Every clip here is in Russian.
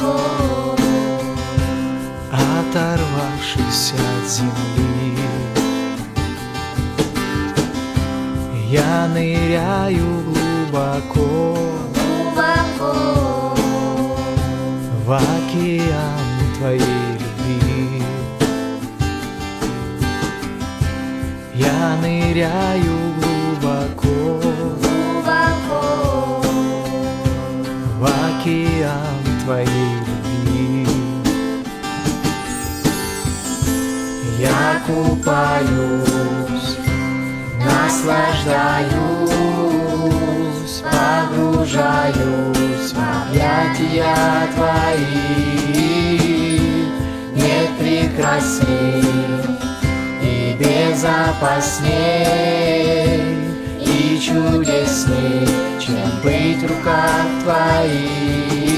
оторвавшись от земли. Я ныряю глубоко в океан твоей любви. Я ныряю глубоко в океан твоей любви. Я купаюсь, наслаждаюсь, погружаюсь в объятия твои. Нет прекрасней и безопасней и чудесней, чем быть в руках твоих.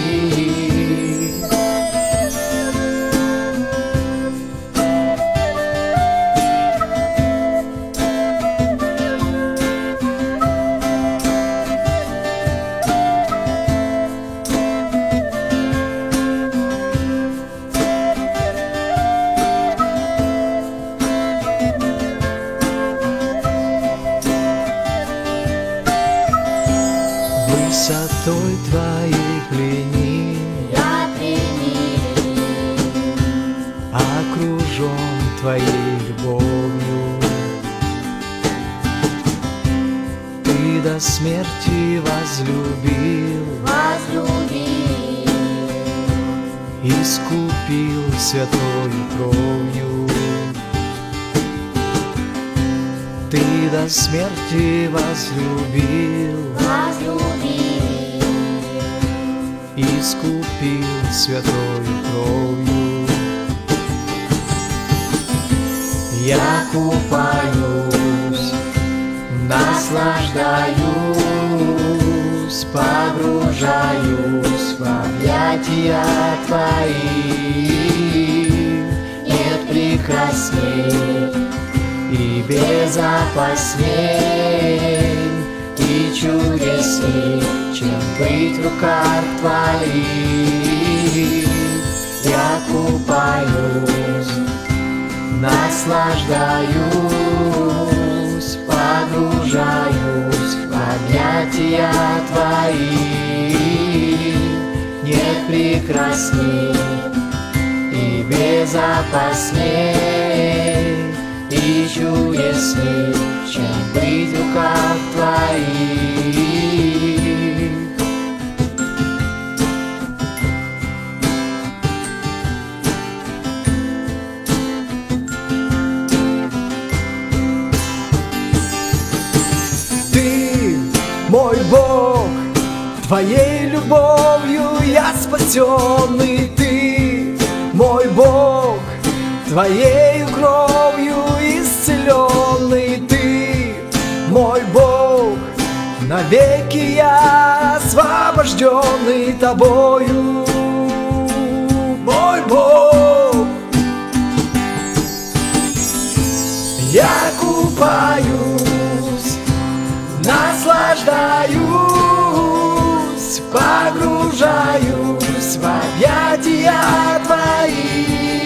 Высотой твоей плени я пленил, окружен твоей любовью. Ты до смерти возлюбил, искупил святою кровью. Ты до смерти возлюбил, искупил святою кровью. Я купаюсь, наслаждаюсь, погружаюсь в объятия твои. Нет прекрасней и безопасней и чудесней, чем быть в руках твоих. Я купаюсь, наслаждаюсь, погружаюсь в объятия твои. Нет прекрасней и безопасней и чудесней, чем быть в руках твоих. Ты мой Бог, твоей любовью я спасенный. Ты мой Бог, твоей кровью исцеленный. Ты мой Бог, навеки я освобожденный тобою. Мой Бог, я купаюсь, наслаждаюсь, погружаюсь в объятия твои.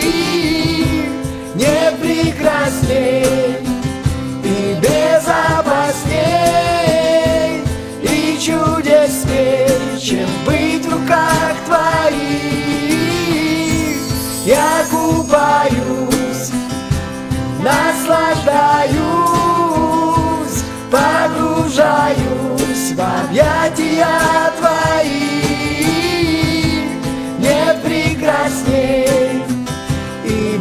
Не прекрасней и безопасней и чудесней, чем быть в руках твоих. Я купаюсь, наслаждаюсь, погружаюсь в объятия твои. Нет прекрасней и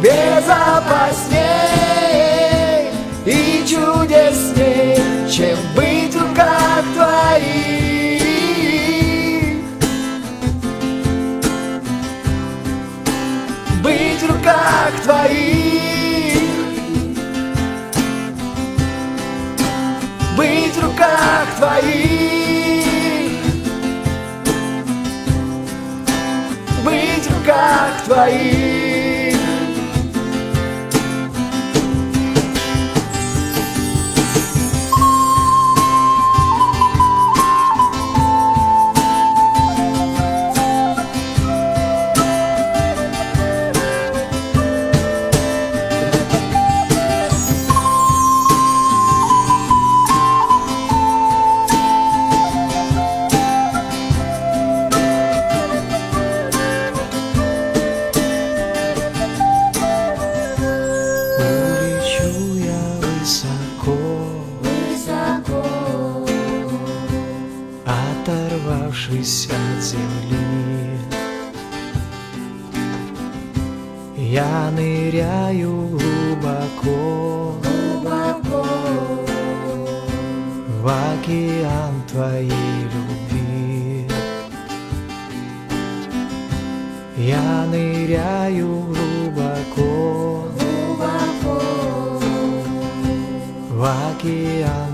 безопасней и чудесней, чем быть в руках твоих. Быть в руках твоих. Быть в руках твоих. Быть в руках твоих. Я ныряю глубоко глубоко в океан твоей любви. Я ныряю глубоко глубоко в океан